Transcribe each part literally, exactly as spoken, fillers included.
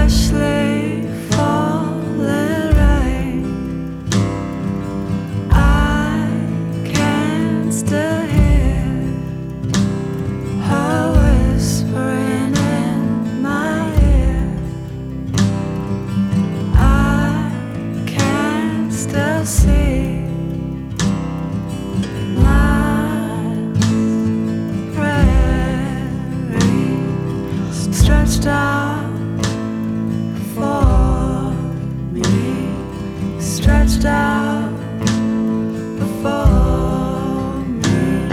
freshly fallen rain. I can still hear her whispering in my ear. I can still see stretched out for me, stretched out before me.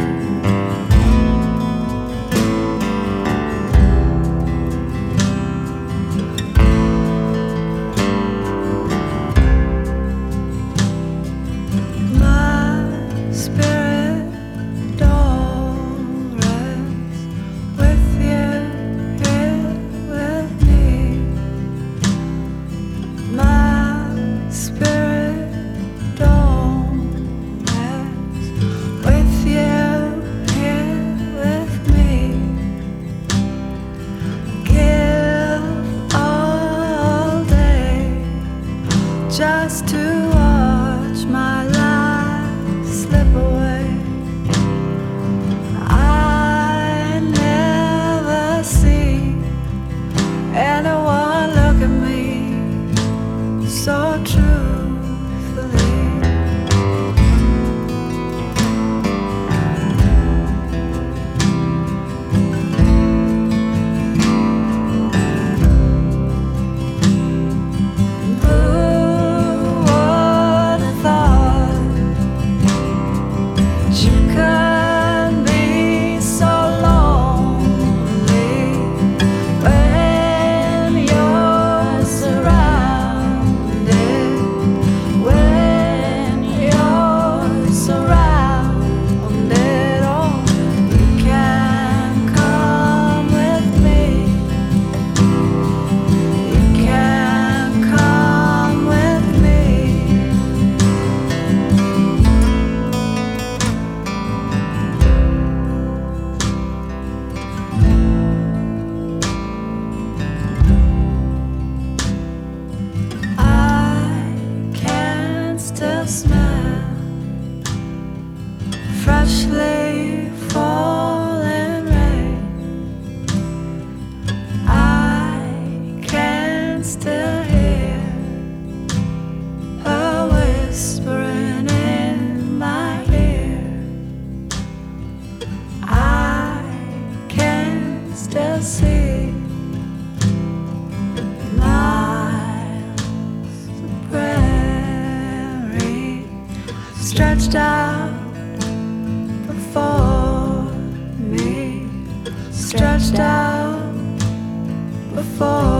My spirit don't rest with you. Just to watch my life slip away. I never see anyone look at me so truthfully. Smell freshly fallen rain. I can still hear her whispering in my ear. I can still see stretched out before me, stretched out before